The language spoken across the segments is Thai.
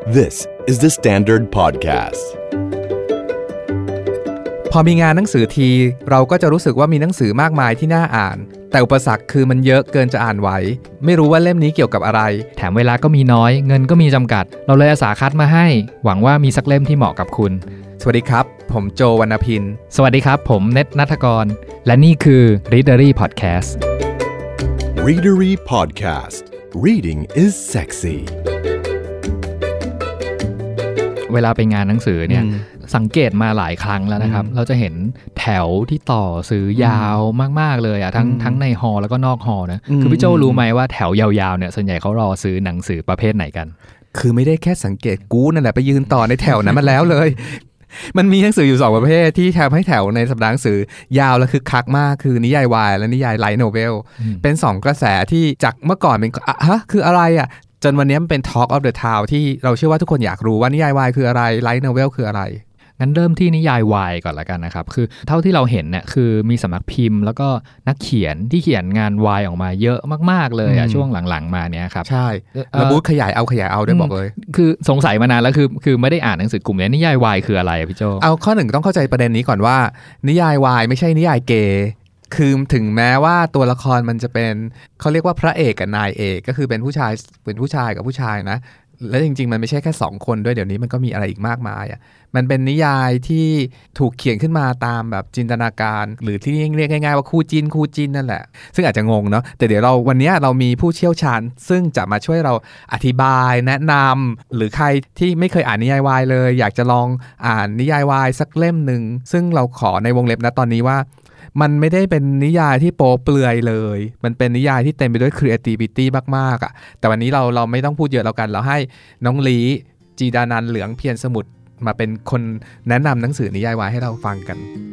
This is the Standard Podcast. พอมีงานหนังสือทีเราก็จะรู้สึกว่ามีหนังสือมากมายที่น่าอ่านแต่อุปสรรคคือมันเยอะเกินจะอ่านไหวไม่รู้ว่าเล่มนี้เกี่ยวกับอะไรแถมเวลาก็มีน้อยเงินก็มีจำกัดเราเลยอาสาคัดมาให้หวังว่ามีสักเล่มที่เหมาะกับคุณสวัสดีครับผมโจวรรณพินสวัสดีครับผมเนตณัฐกรและนี่คือ Readery Podcast Readery Podcast Reading is sexy เวลาไปงานหนังสือเนี่ยสังเกตมาหลายครั้งแล้วนะครับเราจะเห็นแถวที่ต่อซื้อยาวมากๆเลยอ่ะทั้งในฮอลล์แล้วก็นอกฮอลล์นะคือพี่โจรู้ไหมว่าแถวยาวๆเนี่ยส่วนใหญ่เขารอซื้อหนังสือประเภทไหนกันคือไม่ได้แค่สังเกตกูนั่นแหละไปยืนต่อในแถวนั้นมาแล้วเลยมันมีหนังสืออยู่2ประเภทที่ทำให้แถวในสัปดาห์หนังสือยาวและคึกคักมากคือนิยายวายและนิยายไลท์โนเวลเป็น2กระแสที่จากเมื่อก่อนเป็นคืออะไรอ่ะจนวันนี้มันเป็น Talk of the Town ที่เราเชื่อว่าทุกคนอยากรู้ว่านิยายวายคืออะไรไลท์โนเวลคืออะไรงั้นเริ่มที่นิยายวายก่อนละกันนะครับคือเท่าที่เราเห็นเนี่ยคือมีสำนักพิมพ์แล้วก็นักเขียนที่เขียนงานวายออกมาเยอะมากๆเลยอ่ะช่วงหลังๆมาเนี่ยครับใช่แล้วบูธขยายเอาด้วยบอกเลยคือสงสัยมานานแล้วคือไม่ได้อ่านหนังสือกลุ่มนี้นิยายวายคืออะไรพี่โจเอาข้อหนึ่งต้องเข้าใจประเด็นนี้ก่อนว่านิยายวายไม่ใช่นิยายเกย์คือถึงแม้ว่าตัวละครมันจะเป็นเขาเรียกว่าพระเอกกับนายเอกก็คือเป็นผู้ชายกับผู้ชายนะและจริงๆมันไม่ใช่แค่2คนด้วยเดี๋ยวนี้มันก็มีอะไรอีกมากมายอ่ะมันเป็นนิยายที่ถูกเขียนขึ้นมาตามแบบจินตนาการหรือที่เรียกง่ายๆว่าคู่จิ้นนั่นแหละซึ่งอาจจะงงเนาะแต่เดี๋ยววันนี้เรามีผู้เชี่ยวชาญซึ่งจะมาช่วยเราอธิบายแนะนำหรือใครที่ไม่เคยอ่านนิยายวายเลยอยากจะลองอ่านนิยายวายสักเล่มนึงซึ่งเราขอในวงเล็บนะตอนนี้ว่ามันไม่ได้เป็นนิยายที่โป๊เปลือยเลยมันเป็นนิยายที่เต็มไปด้วย creativity มากๆอ่ะแต่วันนี้เราไม่ต้องพูดเยอะแล้วกันเราให้น้องลีจีดานันท์เหลืองเพียรสมุทรมาเป็นคนแนะนำหนังสือนิยายวายให้เราฟังกัน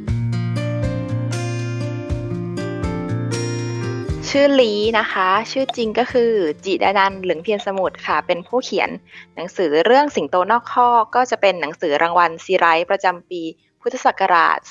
ชื่อลีนะคะชื่อจริงก็คือจิดานันท์เหลืองเพียรสมุทรค่ะเป็นผู้เขียนหนังสือเรื่องสิงโตนอกคอกก็จะเป็นหนังสือรางวัลซีไรต์ประจำปีพุทธศักราช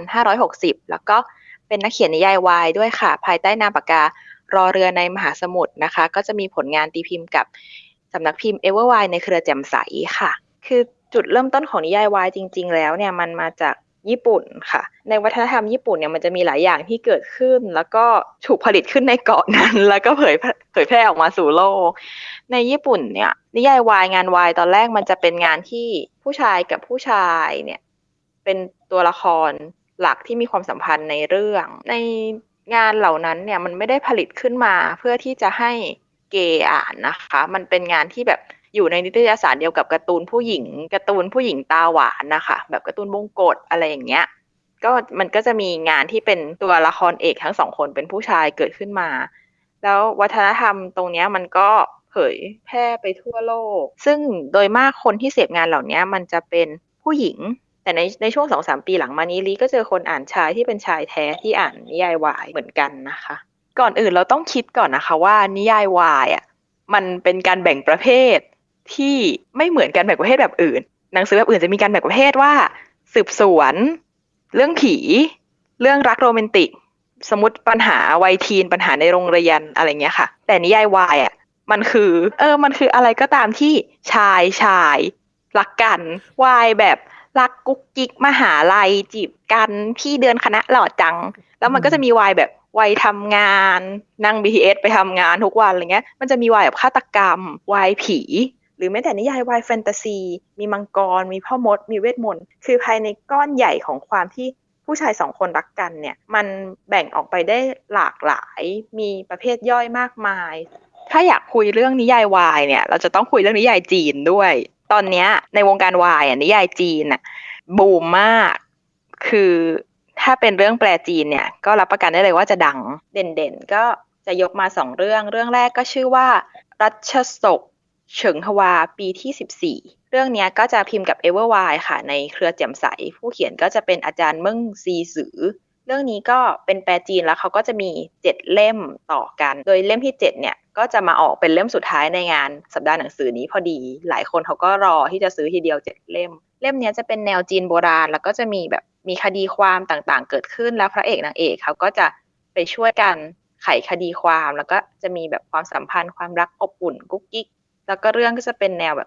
2560 แล้วก็เป็นนักเขียนนิยายวายด้วยค่ะภายใต้นามปากการอเรือในมหาสมุทรนะคะก็จะมีผลงานตีพิมพ์กับสำนักพิมพ์เอเวอร์ไวน์ในเครือแจ่มใสค่ะคือจุดเริ่มต้นของนิยายวายจริงๆแล้วเนี่ยมันมาจากญี่ปุ่นค่ะในวัฒนธรรมญี่ปุ่นเนี่ยมันจะมีหลายอย่างที่เกิดขึ้นแล้วก็ถูกผลิตขึ้นในเกาะนั้นแล้วก็เผยแพร่ออกมาสู่โลกในญี่ปุ่นเนี่ยนิยายวายงานวายตอนแรกมันจะเป็นงานที่ผู้ชายกับผู้ชายเนี่ยเป็นตัวละครหลักที่มีความสัมพันธ์ในเรื่องในงานเหล่านั้นเนี่ยมันไม่ได้ผลิตขึ้นมาเพื่อที่จะให้เกย์อ่านนะคะมันเป็นงานที่แบบอยู่ในนิตยสารเดียวกับการ์ตูนผู้หญิงตาหวานนะคะแบบการ์ตูนบงกฎอะไรอย่างเงี้ยก็มันก็จะมีงานที่เป็นตัวละครเอกทั้ง2คนเป็นผู้ชายเกิดขึ้นมาแล้ววัฒนธรรมตรงเนี้ยมันก็เผยแพร่ไปทั่วโลกซึ่งโดยมากคนที่เสพงานเหล่านี้มันจะเป็นผู้หญิงแต่ในช่วง 2-3 ปีหลังมานี้ลีก็เจอคนอ่านชายที่เป็นชายแท้ที่อ่านนิยายวายเหมือนกันนะคะก่อนอื่นเราต้องคิดก่อนนะคะว่านิยายวายอ่ะมันเป็นการแบ่งประเภทที่ไม่เหมือนกันแบ่งประเภทแบบอื่นหนังสือแบบอื่นจะมีการแบ่งประเภทว่าสืบสวนเรื่องผีเรื่องรักโรแมนติกสมมุติปัญหาวัยทีนปัญหาในโรงเรียนอะไรเงี้ยค่ะแต่นิยายวายอ่ะมันคืออะไรก็ตามที่ชายรักกันวายแบบรักกุ๊กกิ๊กมหาลัยจีบกันพี่เดือนคณะหล่อจังแล้วมันก็จะมีวายแบบวัยทำงานนั่ง BTS ไปทำงานทุกวันอะไรเงี้ยมันจะมีวายแบบฆาตกรรมวายผีหรือแม้แต่นิยายวายแฟนตาซีมีมังกรมีพ่อมดมีเวทมนต์คือภายในก้อนใหญ่ของความที่ผู้ชาย2คนรักกันเนี่ยมันแบ่งออกไปได้หลากหลายมีประเภทย่อยมากมายถ้าอยากคุยเรื่องนิยายวายเนี่ยเราจะต้องคุยเรื่องนิยายจีนด้วยตอนนี้ในวงการวายนิยายจีนบูมมากคือถ้าเป็นเรื่องแปลจีนเนี่ยก็รับประกันได้เลยว่าจะดังเด่นๆก็จะยกมา2เรื่องแรกก็ชื่อว่ารัชศกเฉิงฮวาปีที่14เรื่องนี้ก็จะพิมพ์กับเอเวอร์ไวน์ค่ะในเครือแจ่มใสผู้เขียนก็จะเป็นอาจารย์เมิ่งซีสือเรื่องนี้ก็เป็นแปลจีนแล้วเขาก็จะมี7เล่มต่อกันโดยเล่มที่7เนี่ยก็จะมาออกเป็นเล่มสุดท้ายในงานสัปดาห์หนังสือนี้พอดีหลายคนเขาก็รอที่จะซื้อทีเดียว7เล่มนี้จะเป็นแนวจีนโบราณแล้วก็จะมีแบบมีคดีความต่างๆเกิดขึ้นแล้วพระเอกนางเอกเขาก็จะไปช่วยกันไขคดีความแล้วก็จะมีแบบความสัมพันธ์ความรักอบอุ่นกุ๊กกิ๊กแล้วก็เรื่องก็จะเป็นแนวแบบ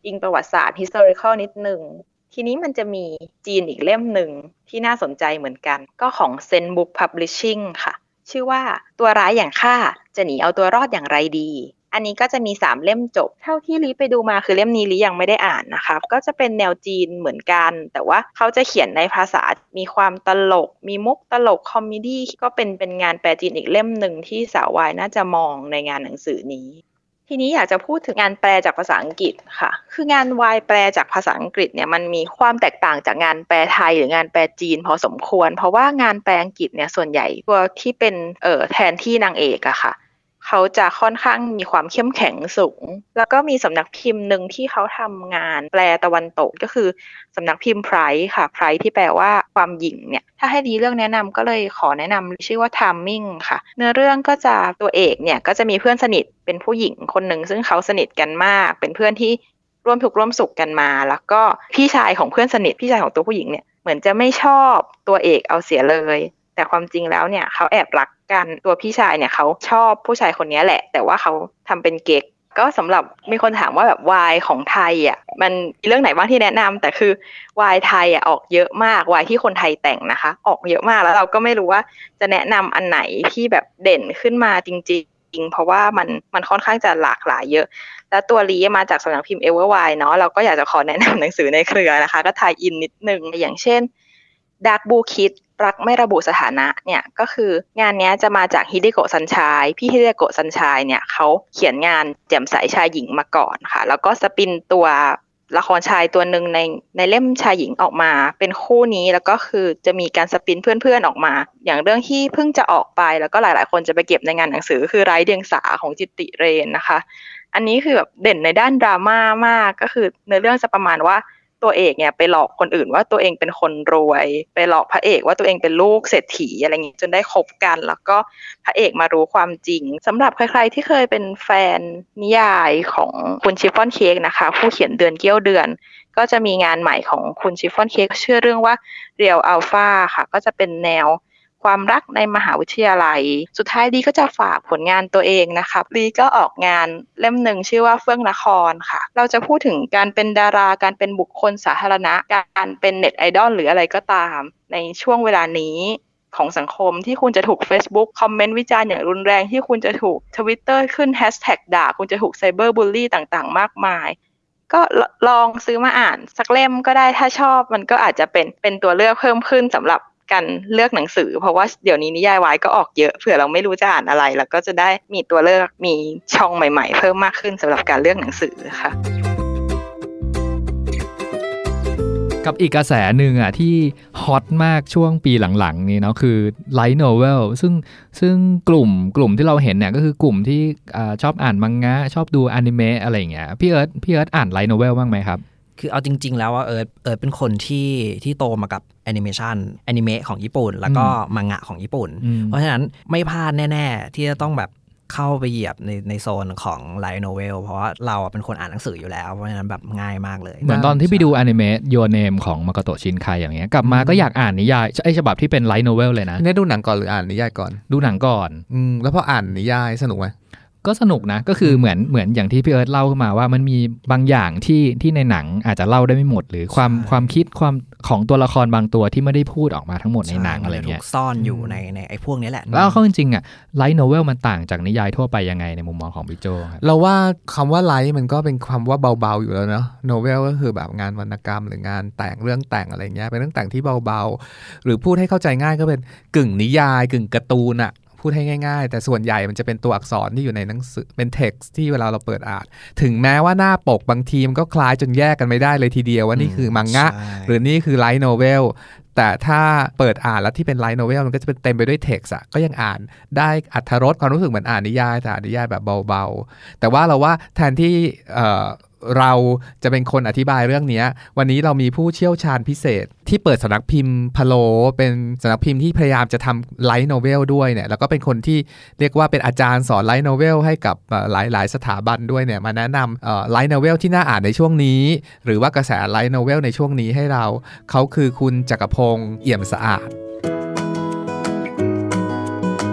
อิงประวัติศาสตร์ historical นิดนึงทีนี้มันจะมีจีนอีกเล่มหนึ่งที่น่าสนใจเหมือนกันก็ของ Zen Book Publishing ค่ะชื่อว่าตัวร้ายอย่างข้าจะหนีเอาตัวรอดอย่างไรดีอันนี้ก็จะมี3เล่มจบเท่าที่ลีไปดูมาคือเล่มนี้ลียังไม่ได้อ่านนะคะก็จะเป็นแนวจีนเหมือนกันแต่ว่าเขาจะเขียนในภาษามีความตลกมีมุกตลกคอมเมดี้ก็เป็นงานแปลจีนอีกเล่มหนึ่งที่สาววายน่าจะมองในงานหนังสือนี้ทีนี้อยากจะพูดถึงงานแปลจากภาษาอังกฤษค่ะคืองานวายแปลจากภาษาอังกฤษเนี่ยมันมีความแตกต่างจากงานแปลไทยหรืองานแปลจีนพอสมควรเพราะว่างานแปลอังกฤษเนี่ยส่วนใหญ่ตัวที่เป็นแทนที่นางเอกอะค่ะเขาจะค่อนข้างมีความเข้มแข็งสูงแล้วก็มีสำนักพิมพ์หนึ่งที่เขาทำงานแปลตะวันตกก็คือสำนักพิมพ์ไพรค่ะไพรที่แปลว่าความหญิงเนี่ยถ้าให้ดีเรื่องแนะนำก็เลยขอแนะนำชื่อว่า Timing ค่ะเนื้อเรื่องก็จะตัวเอกเนี่ยก็จะมีเพื่อนสนิทเป็นผู้หญิงคนหนึ่งซึ่งเขาสนิทกันมากเป็นเพื่อนที่ร่วมทุกข์ร่วมสุขกันมาแล้วก็พี่ชายของเพื่อนสนิทพี่ชายของตัวผู้หญิงเนี่ยเหมือนจะไม่ชอบตัวเอกเอาเสียเลยแต่ความจริงแล้วเนี่ยเขาแอบรักกันตัวพี่ชายเนี่ยเขาชอบผู้ชายคนนี้แหละแต่ว่าเขาทำเป็นเก๊กก็สำหรับมีคนถามว่าแบบวายของไทยอ่ะมันมีเรื่องไหนบ้างที่แนะนำแต่คือวายไทยอ่ะออกเยอะมากวายที่คนไทยแต่งนะคะออกเยอะมากแล้วเราก็ไม่รู้ว่าจะแนะนำอันไหนที่แบบเด่นขึ้นมาจริงๆเพราะว่ามันค่อนข้างจะหลากหลายเยอะแล้วตัวลีมาจากสำนักพิมพ์ Everwide เนาะเราก็อยากจะขอแนะนำหนังสือในเครือนะคะก็ทายอินนิดนึงอย่างเช่น Dark Blue Kid รักไม่ระบุสถานะเนี่ยก็คืองานนี้จะมาจากฮิเดโกะซันชัยพี่ฮิเดโกะซันชัยเนี่ยเขาเขียนงานแจ่มใสชายหญิงมาก่อนค่ะแล้วก็สปินตัวละครชายตัวหนึ่งในเล่มชายหญิงออกมาเป็นคู่นี้แล้วก็คือจะมีการสปินเพื่อนๆออกมาอย่างเรื่องที่เพิ่งจะออกไปแล้วก็หลายๆคนจะไปเก็บในงานหนังสือคือไร้เดียงสาของจิตติเรนนะคะอันนี้คือแบบเด่นในด้านดราม่ามากก็คือในเรื่องจะประมาณว่าตัวเอกเนี่ยไปหลอกคนอื่นว่าตัวเองเป็นคนรวยไปหลอกพระเอกว่าตัวเองเป็นลูกเศรษฐีอะไรอย่างงี้จนได้คบกันแล้วก็พระเอกมารู้ความจริงสำหรับใครๆที่เคยเป็นแฟนนิยายของคุณชิฟฟ่อนเค้กนะคะผู้เขียนเดือนเกี้ยวเดือนก็จะมีงานใหม่ของคุณชิฟฟ่อนเค้กชื่อเรื่องว่าเรียวอัลฟาค่ะก็จะเป็นแนวความรักในมหาวิทยาลัยสุดท้ายลีก็จะฝากผลงานตัวเองนะคะลีก็ออกงานเล่มหนึ่งชื่อว่าเฟื่องนครค่ะเราจะพูดถึงการเป็นดาราการเป็นบุคคลสาธารณะการเป็นเน็ตไอดอลหรืออะไรก็ตามในช่วงเวลานี้ของสังคมที่คุณจะถูก Facebook คอมเมนต์วิจารณ์อย่างรุนแรงที่คุณจะถูก Twitter ขึ้นแฮชแท็กด่าคุณจะถูกไซเบอร์บูลลี่ต่างๆมากมายก็ลองซื้อมาอ่านสักเล่มก็ได้ถ้าชอบมันก็อาจจะเป็นตัวเลือกเพิ่มขึ้นสำหรับการเลือกหนังสือเพราะว่าเดี๋ยวนี้นิยายวายก็ออกเยอะเผื่อเราไม่รู้จะอ่านอะไรแล้วก็จะได้มีตัวเลือกมีช่องใหม่ๆเพิ่มมากขึ้นสำหรับการเลือกหนังสือค่ะกับอีกกระแสหนึ่งอ่ะที่ฮอตมากช่วงปีหลังๆนี่เนาะคือ Light Novel ซึ่งกลุ่มที่เราเห็นเนี่ยก็คือกลุ่มที่ชอบอ่านมังงะชอบดูอนิเมะอะไรอย่างเงี้ยพี่เอิร์ธอ่าน Light Novel บ้างไหมครับคือเอาจริงๆแล้วว่าเอิร์ธเป็นคนที่โตมากับแอนิเมะของญี่ปุ่นแล้วก็มังงะของญี่ปุ่นเพราะฉะนั้นไม่พลาดแน่ๆที่จะต้องแบบเข้าไปเหยียบในโซนของ Light Novel เพราะว่าเราเป็นคนอ่านหนังสืออยู่แล้วเพราะฉะนั้นแบบง่ายมากเลยเหมือนตอนที่ไปดูอนิเมะ Your Name ของมาโกโตะชินไคอย่างเงี้ยกลับมาก็อยากอ่านนิยายฉบับที่เป็น Light Novel เลยนะเนี่ยดูหนังก่อนหรืออ่านนิยายก่อนดูหนังก่อนแล้วพออ่านนิยายสนุกไหมก็สนุกนะก็คือเหมือนอย่างที่พี่เอิร์ธเล่าขึ้นมาว่ามันมีบางอย่างที่ในหนังอาจจะเล่าได้ไม่หมดหรือความคิดความของตัวละครบางตัวที่ไม่ได้พูดออกมาทั้งหมดในหนังอะไรเงี้ยถูกซ่อนอยู่ในไอ้พวกนี้แหละแล้วเข้าจริงๆอ่ะไลท์โนเวลมันต่างจากนิยายทั่วไปยังไงในมุมมองของพี่โจครับเราว่าคำว่าไลท์มันก็เป็นคำว่าเบาๆอยู่แล้วเนาะโนเวลก็คือแบบงานวรรณกรรมหรืองานแต่งเรื่องแต่งอะไรเงี้ยเป็นเรื่องแต่งที่เบาๆหรือพูดให้เข้าใจง่ายก็เป็นกึ่งนิยายกึ่งการ์ตูนอะพูดให้ง่ายๆแต่ส่วนใหญ่มันจะเป็นตัวอักษรที่อยู่ในหนังสือเป็น text ที่เวลาเราเปิดอ่านถึงแม้ว่าหน้าปกบางทีมันก็คล้ายจนแยกกันไม่ได้เลยทีเดียวว่านี่คือมังงะหรือนี่คือไลท์โนเวลแต่ถ้าเปิดอ่านแล้วที่เป็นไลท์โนเวลมันก็จะเป็นเต็มไปด้วย text อะก็ยังอ่านได้อรรถรสความรู้สึกเหมือนอ่านนิยายแต่อ่านนิยายแบบเบาๆแต่ว่าเราว่าแทนที่เราจะเป็นคนอธิบายเรื่องนี้วันนี้เรามีผู้เชี่ยวชาญพิเศษที่เปิดสำนักพิมพ์พะโลเป็นสำนักพิมพ์ที่พยายามจะทำไลท์โนเวลด้วยเนี่ยแล้วก็เป็นคนที่เรียกว่าเป็นอาจารย์สอนไลท์โนเวลให้กับหลายสถาบันด้วยเนี่ยมาแนะนำไลท์โนเวลที่น่าอ่านในช่วงนี้หรือว่ากระแสไลท์โนเวลในช่วงนี้ให้เราเขาคือคุณจักรพงษ์เอี่ยมสะอาดค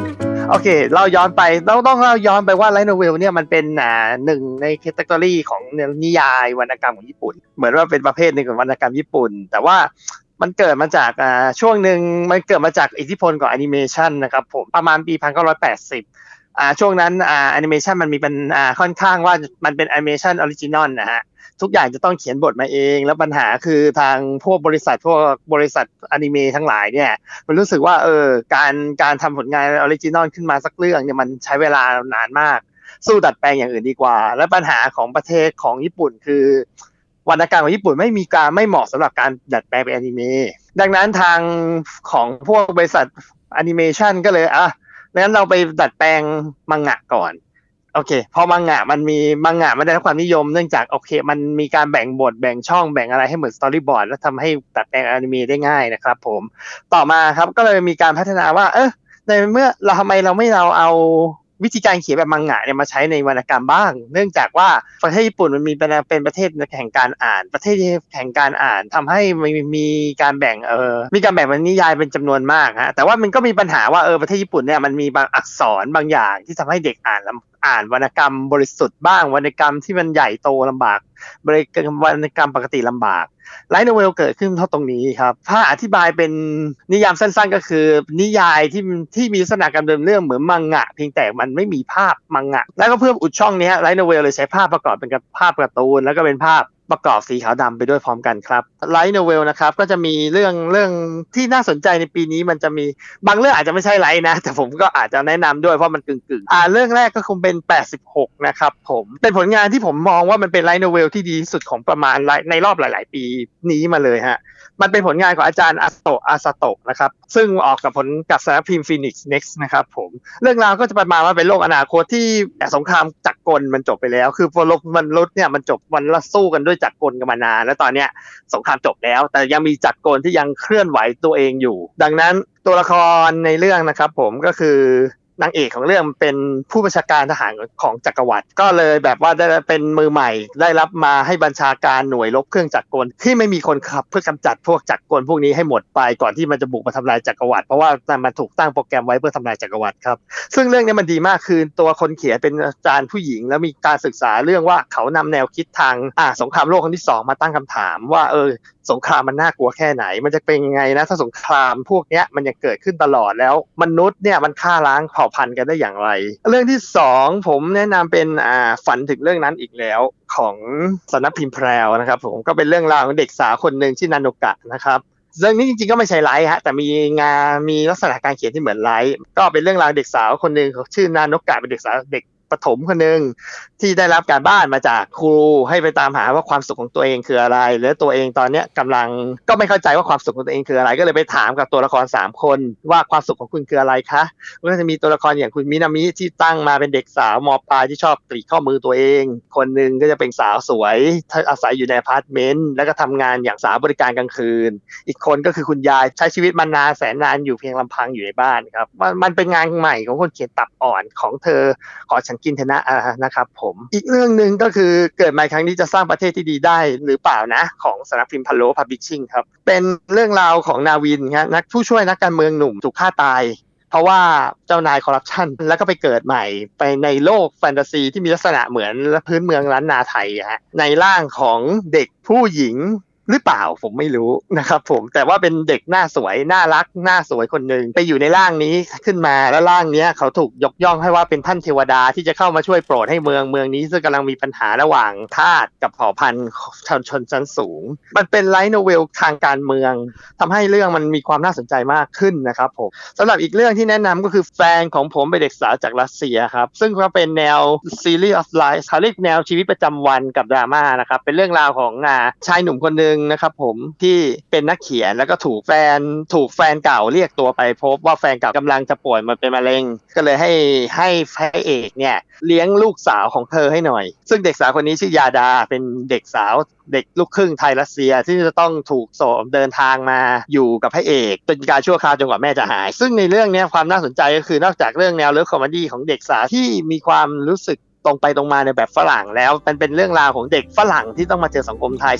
โอเคเราย้อนไปต้องเล่าย้อนไปว่าไลท์โนเวลเนี่ยมันเป็นหนึ่งในแคตตากรีของนิยายวรรณกรรมของญี่ปุ่นเหมือนว่าเป็นประเภทหนึ่งของวรรณกรรมญี่ปุ่นแต่ว่ามันเกิดมาจากช่วงหนึ่งมันเกิดมาจากอิทธิพลของแอนิเมชันนะครับผมประมาณปี 1980ช่วงนั้นแอนิเมชันมันมีเป็นค่อนข้างว่ามันเป็นแอนิเมชันออริจินอลนะฮะทุกอย่างจะต้องเขียนบทมาเองแล้วปัญหาคือทางพวกบริษัทอนิเมะทั้งหลายเนี่ยมันรู้สึกว่าการทำผลงานออริจินอลขึ้นมาสักเรื่องเนี่ยมันใช้เวลานานมากสู้ดัดแปลงอย่างอื่นดีกว่าและปัญหาของประเทศของญี่ปุ่นคือวรรณกรรมของญี่ปุ่นไม่เหมาะสำหรับการดัดแปลงเป็นอนิเมะดังนั้นทางของพวกบริษัทแอนิเมชันก็เลยงั้นเราไปดัดแปลงมังงะก่อนโอเคพอมังงะมันได้รับความนิยมเนื่องจากโอเคมันมีการแบ่งบทแบ่งช่องแบ่งอะไรให้เหมือนสตอรี่บอร์ดแล้วทำให้ดัดแปลงอนิเมะได้ง่ายนะครับผมต่อมาครับก็เลยมีการพัฒนาว่าในเมื่อเราทำไมเราไม่เอาวิธีการเขียนแบบมังงะเนี่ยมาใช้ในวรรณกรรมบ้างเนื่องจากว่าประเทศญี่ปุ่นมันเป็นประเทศแห่งการอ่านประเทศแห่งการอ่านทำให้มีการแบ่งเป็นนิยายเป็นจำนวนมากฮะแต่ว่ามันก็มีปัญหาว่าประเทศญี่ปุ่นเนี่ยมันมีบางอักษรบางอย่างที่ทำให้เด็กอ่านวรรณกรรมบริสุทธิ์บ้างวรรณกรรมที่มันใหญ่โตลำบากวรรณกรรมปกติลำบากไลท์โนเวลเกิดขึ้นเท่าตรงนี้ครับถ้าอธิบายเป็นนิยามสั้นๆก็คือนิยายที่มีลักษณะการดำเนินเรื่องเหมือนมังงะเพียงแต่มันไม่มีภาพมังงะแล้วก็เพื่ออุดช่องนี้ไลท์โนเวลเลยใช้ภาพประกอบเป็นภาพการ์ตูนแล้วก็เป็นภาพประกอบสีขาวดำไปด้วยพร้อมกันครับไลท์โนเวลนะครับก็จะมีเรื่องที่น่าสนใจในปีนี้มันจะมีบางเรื่องอาจจะไม่ใช่ไลท์นะแต่ผมก็อาจจะแนะนำด้วยเพราะมันกึ่งเรื่องแรกก็คงเป็น86นะครับผมเป็นผลงานที่ผมมองว่ามันเป็นไลท์โนเวลที่ดีที่สุดของประมาณในรอบหลายๆปีนี้มาเลยฮะมันเป็นผลงานของอาจารย์อาซาโตะนะครับซึ่งออกกับผลกับสำนักพิมพ์ Phoenix Next นะครับผมเรื่องราวก็จะประมาณว่าเป็นโลกอนาคตที่สงครามจักรกลมันจบไปแล้วคือพอโลกมนุษย์เนี่ยมันจบมันละสู้กันด้วยจักรกลกันมานานแล้วตอนเนี้ยสงครามจบแล้วแต่ยังมีจักรกลที่ยังเคลื่อนไหวตัวเองอยู่ดังนั้นตัวละครในเรื่องนะครับผมก็คือนางเอกของเรื่องเป็นผู้บัญชาการทหารของจักรวรรดิก็เลยแบบว่าได้เป็นมือใหม่ได้รับมาให้บัญชาการหน่วยรบเครื่องจักรกลที่ไม่มีคนขับเพื่อกำจัดพวกจักรกลพวกนี้ให้หมดไปก่อนที่มันจะบุกมาทำลายจักรวรรดิเพราะว่ามันถูกตั้งโปรแกรมไว้เพื่อทำลายจักรวรรดิครับซึ่งเรื่องนี้มันดีมากคือตัวคนเขียนเป็นอาจารย์ผู้หญิงแล้วมีการศึกษาเรื่องว่าเขานำแนวคิดทางสงครามโลกครั้งที่2มาตั้งคำถามว่าสงครามมันน่ากลัวแค่ไหนมันจะเป็นยังไงนะถ้าสงครามพวกนี้มันยังเกิดขึ้นตลอดแล้วมนุษย์เนี่ยมันฆ่าล้างเผ่าพันธุ์กันได้อย่างไรเรื่องที่2ผมแนะนำเป็นฝันถึงเรื่องนั้นอีกแล้วของสำนักพิมพ์แพรวนะครับผมก็เป็นเรื่องราวของเด็กสาวคนหนึ่งชื่อนาโนกะนะครับเรื่องนี้จริงๆก็ไม่ใช่ไลท์ฮะแต่มีลักษณะการเขียนที่เหมือนไลท์ก็เป็นเรื่องราวเด็กสาวคนหนึ่งชื่อนาโนกะเป็นเด็กสาวเด็กประถมคนหนึ่งที่ได้รับการบ้านมาจากครูให้ไปตามหาว่าความสุขของตัวเองคืออะไรและตัวเองตอนนี้กำลังก็ไม่เข้าใจว่าความสุขของตัวเองคืออะไรก็เลยไปถามกับตัวละคร3คนว่าความสุขของคุณคืออะไรคะก็จะมีตัวละครอย่างคุณมินามิที่ตั้งมาเป็นเด็กสาวม.ปลายที่ชอบกรีดข้อมือตัวเองคนนึงก็จะเป็นสาวสวยอาศัยอยู่ในอพาร์ตเมนต์แล้วก็ทำงานอย่างสาวบริการกลางคืนอีกคนก็คือคุณยายใช้ชีวิตมานานแสนนานอยู่เพียงลำพังอยู่ในบ้านครับมันเป็นงานใหม่ของคนเขียนตับอ่อนของเธอขอฉันกินเถอะนะนะครับผมอีกเรื่องนึงก็คือเกิดมาครั้งนี้จะสร้างประเทศที่ดีได้หรือเปล่านะของสำนักพิมพ์พาโลพับลิชชิ่งครับเป็นเรื่องราวของนาวินครับนักผู้ช่วยนักการเมืองหนุ่มถูกฆ่าตายเพราะว่าเจ้านายคอร์รัปชันแล้วก็ไปเกิดใหม่ไปในโลกแฟนตาซีที่มีลักษณะเหมือนพื้นเมืองล้านนาไทยฮะในร่างของเด็กผู้หญิงหรือเปล่าผมไม่รู้นะครับผมแต่ว่าเป็นเด็กหน้าสวยน่ารักหน้าสวยคนหนึ่งไปอยู่ในร่างนี้ขึ้นมาแล้วร่างนี้เขาถูกยกย่องให้ว่าเป็นท่านเทวดาที่จะเข้ามาช่วยโปรดให้เมืองนี้ซึ่งกำลังมีปัญหาระหว่างทาสกับเผ่าพันธุ์ชนชั้นสูงมันเป็นไลท์โนเวลทางการเมืองทำให้เรื่องมันมีความน่าสนใจมากขึ้นนะครับผมสำหรับอีกเรื่องที่แนะนำก็คือแฟนของผมเป็นเด็กสาวจากรัสเซียครับซึ่งก็เป็นแนว Series of Life เขาเรียกแนวชีวิตประจำวันกับดราม่านะครับเป็นเรื่องราวของชายหนุ่มคนนึงนะครับผมที่เป็นนักเขียนแล้วก็ถูกแฟนเก่าเรียกตัวไปพบว่าแฟนเก่ากำลังจะป่วยมันเป็นมะเร็งก็เลยให้พระเอกเนี่ยเลี้ยงลูกสาวของเธอให้หน่อยซึ่งเด็กสาวคนนี้ชื่อยาดาเป็นเด็กสาวเด็กลูกครึ่งไทยรัสเซียที่จะต้องถูกส่งเดินทางมาอยู่กับพระเอกเป็นการชั่วคราวจนกว่าแม่จะหายซึ่งในเรื่องนี้ความน่าสนใจก็คือนอกจากเรื่องแนวเลิฟคอมเมดี้ของเด็กสาวที่มีความรู้สึกตรงไปตรงมาในแบบฝรั่งแล้วมันเป็นเรื่องราวของเด็กฝรั่งที่ต้องมาเจอสังคมไทย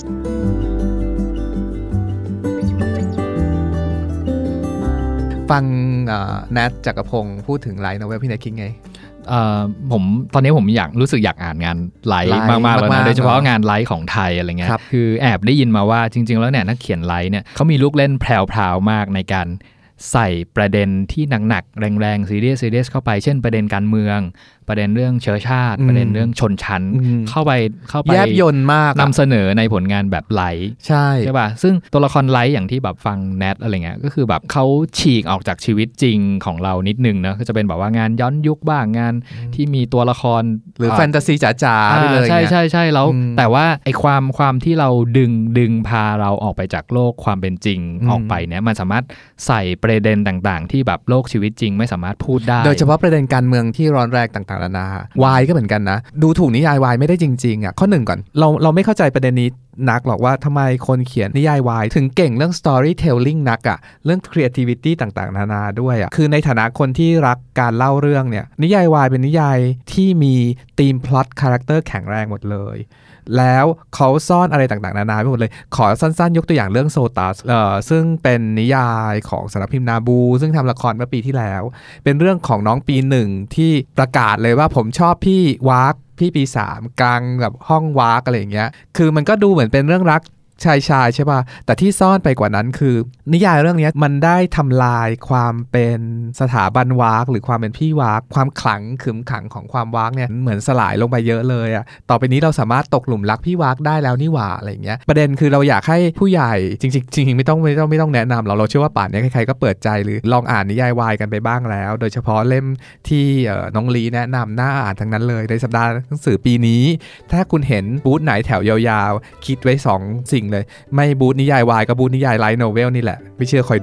ฟังแนทจักรพงศ์พูดถึงไลท์โนเวลพี่แนทคิดไงผมตอนนี้ผมรู้สึกอยากอ่านงานไลท์มากๆแล้วนะโดยเฉพาะงานไลท์ของไทยอะไรเงี้ยคือแอบได้ยินมาว่าจริงๆแล้วเนี่ยนักเขียนไลท์เนี่ยเขามีลูกเล่นแพรวๆมากในการใส่ประเด็นที่หนักๆแรงๆซีเรียสเข้าไปเช่นประเด็นการเมืองประเด็นเรื่องเชื้อชาติประเด็นเรื่องชนชั้นเข้าไปแยบยลมากนำเสนอในผลงานแบบไลท์ใช่ป่ะซึ่งตัวละครไลท์อย่างที่แบบฟังแนทอะไรเงี้ยก็คือแบบเขาฉีกออกจากชีวิตจริงของเรานิดนึงนะก็จะเป็นแบบว่างานย้อนยุคบ้างงานที่มีตัวละครหรือแฟนตาซีจ๋าๆไปเลยใช่แล้วแต่ว่าไอ้ความที่เราดึงพาเราออกไปจากโลกความเป็นจริงออกไปเนี่ยมันสามารถใส่ประเด็นต่างๆที่แบบโลกชีวิตจริงไม่สามารถพูดได้โดยเฉพาะประเด็นการเมืองที่ร้อนแรงต่างๆนานาวายก็เหมือนกันนะดูถูกนิยายวายไม่ได้จริงๆอ่ะข้อหนึ่งก่อนเราไม่เข้าใจประเด็นนี้นักหรอกว่าทำไมคนเขียนนิยายวายถึงเก่งเรื่อง storytelling นักอ่ะเรื่อง creativity ต่างๆนานาด้วยอ่ะคือในฐานะคนที่รักการเล่าเรื่องเนี่ยนิยายวายเป็นนิยายที่มีธีม plot character แข็งแรงหมดเลยแล้วเขาซ่อนอะไรต่างๆนานาไปหมดเลยขอสั้นๆยกตัวอย่างเรื่องโซตัสซึ่งเป็นนิยายของสำนักพิมพ์นาบูซึ่งทำละครเมื่อปีที่แล้วเป็นเรื่องของน้องปี1ที่ประกาศเลยว่าผมชอบพี่วากพี่ปี3กลางแบบห้องวากอะไรอย่างเงี้ยคือมันก็ดูเหมือนเป็นเรื่องรักชายใช่ป่ะแต่ที่ซ่อนไปกว่านั้นคือนิยายเรื่องนี้มันได้ทำลายความเป็นสถาบันวากหรือความเป็นพี่วากความขลังขึมขังของความวากเนี่ยเหมือนสลายลงไปเยอะเลยอ่ะต่อไปนี้เราสามารถตกหลุมรักพี่วากได้แล้วนี่หว่าอะไรอย่างเงี้ยประเด็นคือเราอยากให้ผู้ใหญ่จริงๆไม่ต้องแนะนำเราเชื่อว่าป่านนี้ใครๆก็เปิดใจหรือลองอ่านนิยายวายกันไปบ้างแล้วโดยเฉพาะเล่มที่น้องลีแนะนำน่าอ่านทั้งนั้นเลยในสัปดาห์หนังสือปีนี้ถ้าคุณเห็นบูธไหนแถวยาวๆคิดไว้2 สิ่งเลยไม่บูธนิยายวายก็บูธนิยายไลท์โนเวลนี่แหละไม่เชื่อคอยดู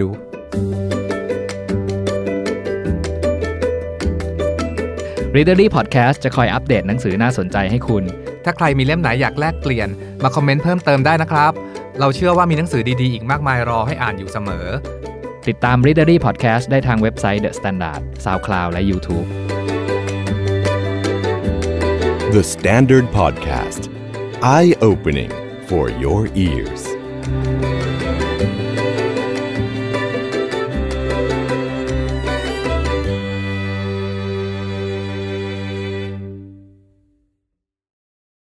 Readerly Podcast จะคอยอัปเดตหนังสือน่าสนใจให้คุณถ้าใครมีเล่มไหนอยากแลกเปลี่ยนมาคอมเมนต์เพิ่มเติมได้นะครับเราเชื่อว่ามีหนังสือดีๆอีกมากมายรอให้อ่านอยู่เสมอติดตาม Readerly Podcast ได้ทางเว็บไซต์ The Standard, SoundCloud และ YouTube The Standard Podcast Eye Opening for your ears